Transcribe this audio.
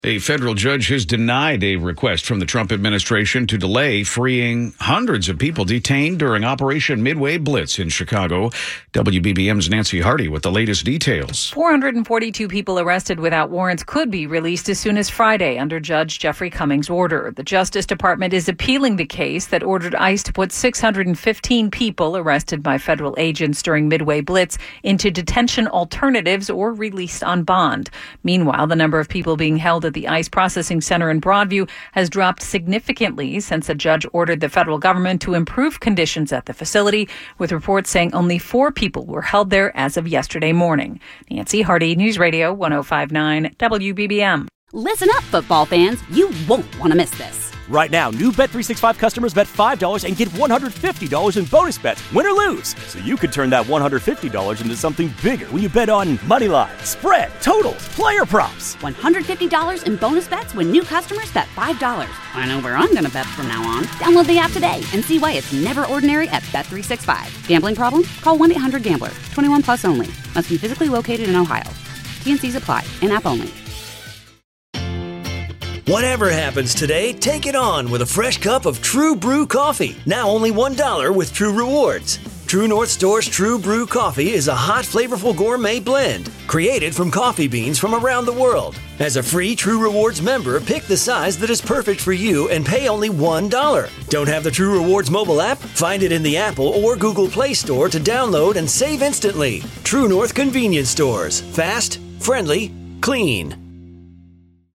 A federal judge has denied a request from the Trump administration to delay freeing hundreds of people detained during Operation Midway Blitz in Chicago. WBBM's Nancy Hardy with the latest details. 442 people arrested without warrants could be released as soon as Friday under Judge Jeffrey Cummings' order. The Justice Department is appealing the case that ordered ICE to put 615 people arrested by federal agents during Midway Blitz into detention alternatives or released on bond. Meanwhile, the number of people being held at the ICE processing center in Broadview has dropped significantly since a judge ordered the federal government to improve conditions at the facility, with reports saying only 4 people were held there as of yesterday morning. Nancy Hardy, News Radio 105.9 WBBM. Listen up, football fans. You won't want to miss this. Right now, new Bet365 customers bet $5 and get $150 in bonus bets, win or lose. So you could turn that $150 into something bigger when you bet on money line, spread, totals, player props. $150 in bonus bets when new customers bet $5. I know where I'm going to bet from now on. Download the app today and see why it's never ordinary at Bet365. Gambling problem? Call 1-800-GAMBLER. 21 plus only. Must be physically located in Ohio. T&Cs apply. In-app only. Whatever happens today, take it on with a fresh cup of True Brew coffee. Now only $1 with True Rewards. True North Store's True Brew coffee is a hot, flavorful gourmet blend created from coffee beans from around the world. As a free True Rewards member, pick the size that is perfect for you and pay only $1. Don't have the True Rewards mobile app? Find it in the Apple or Google Play Store to download and save instantly. True North Convenience Stores. Fast, friendly, clean.